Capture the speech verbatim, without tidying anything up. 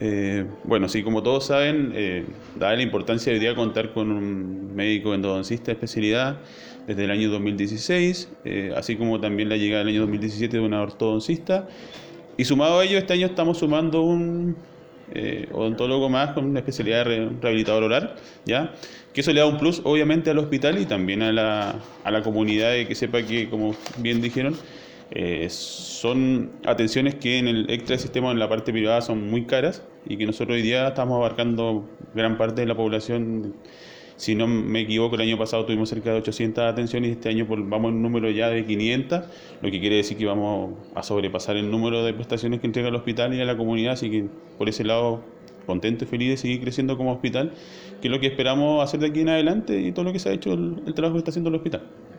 Eh, bueno, sí, como todos saben, eh, dada la importancia de hoy día contar con un médico endodoncista de especialidad desde el año dos mil dieciséis, eh, así como también la llegada del año dos mil diecisiete de una ortodoncista, y sumado a ello, este año estamos sumando un eh, odontólogo más con una especialidad de re- rehabilitador oral, ¿ya? Que eso le da un plus, obviamente, al hospital y también a la, a la comunidad de que sepa que, como bien dijeron, eh, son atenciones que en el extra sistema, en la parte privada, son muy caras y que nosotros hoy día estamos abarcando gran parte de la población. Si no me equivoco, el año pasado tuvimos cerca de ochocientas atenciones y este año por- vamos en un número ya de quinientas, lo que quiere decir que vamos a sobrepasar el número de prestaciones que entrega el hospital y a la comunidad, así que por ese lado contento y feliz de seguir creciendo como hospital, que es lo que esperamos hacer de aquí en adelante y todo lo que se ha hecho, el, el trabajo que está haciendo el hospital.